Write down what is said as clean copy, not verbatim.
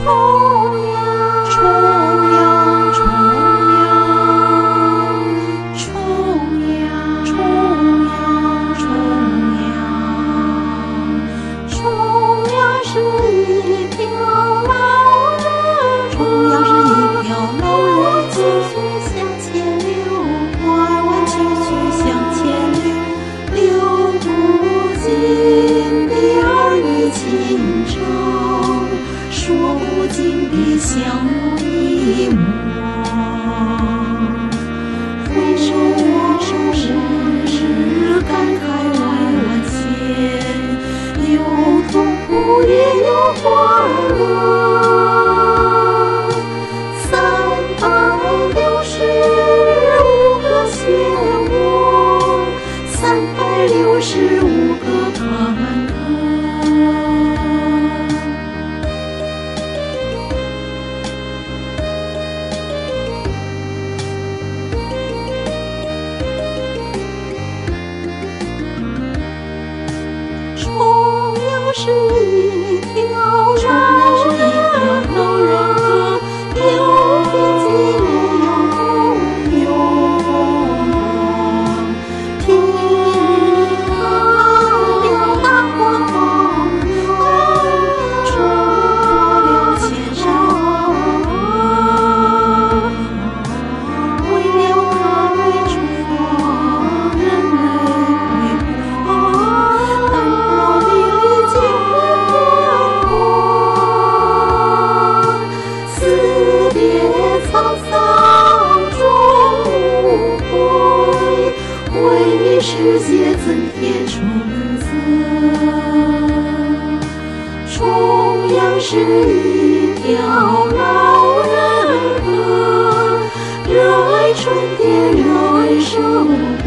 相濡以沫，回首往事，感慨万千，有痛苦也有欢乐。365个漩涡，365个坎坷。是一条老人河，有边际又有梦，听了大光芒，冲破了千山河，为了他们出发，人类辉煌，淡泊名利尽。沧桑终无悔，为世界增添春色。重阳是一条老人河，热爱春天，热爱生活。